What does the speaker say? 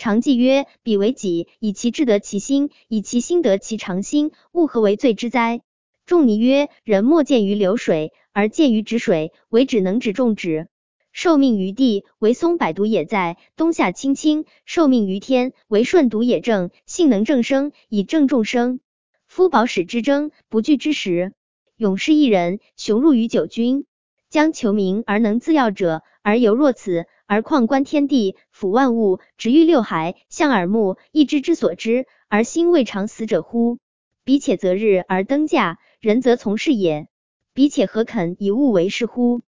常记曰：彼为己，以其志得其心，以其心得其常心，物何为罪之哉？仲尼曰：人莫见于流水，而见于止水，为止能止众止。受命于地，为松柏独也在，冬夏青青；受命于天，为舜独也正，性能正生，以正众生。夫保使之争，不惧之时。勇士一人，雄入于九军，将求名而能自耀者，而犹若此，而况观天地，抚万物，直御六海，象耳目，一知之所知，而心未尝死者乎？彼且择日而登驾，人则从事也。彼且何肯以物为事乎？